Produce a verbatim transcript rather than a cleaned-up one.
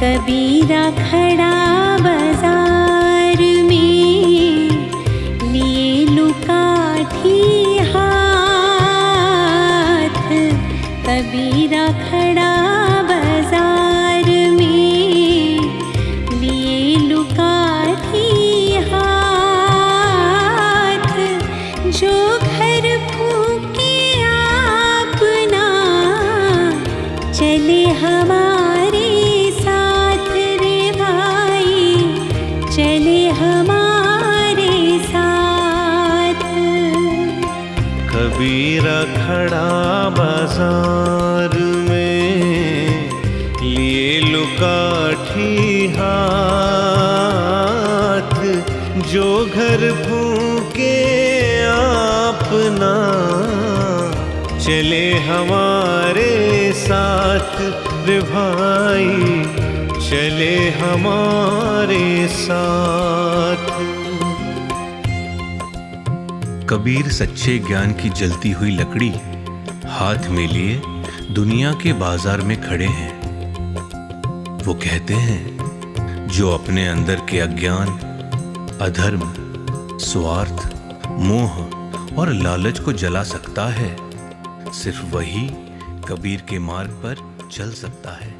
कबीरा खड़ा बाजार में, लिए लुकाठी हाथ। कबीरा खड़ा बाजार में, लिए लुकाठी हाथ। जो घर फूके आपना, चले हमारे साथ रे भाई, चले हमारे साथ। कबीरा खड़ा बाजार में, लिए लुकाठी हाथ। जो घर फूके आपना, चले हमारे साथ रे भाई, चले हमारे साथ। कबीर सच्चे ज्ञान की जलती हुई लकड़ी हाथ में लिए दुनिया के बाजार में खड़े हैं। वो कहते हैं, जो अपने अंदर के अज्ञान, अधर्म, स्वार्थ, मोह और लालच को जला सकता है, सिर्फ वही कबीर के मार्ग पर चल सकता है।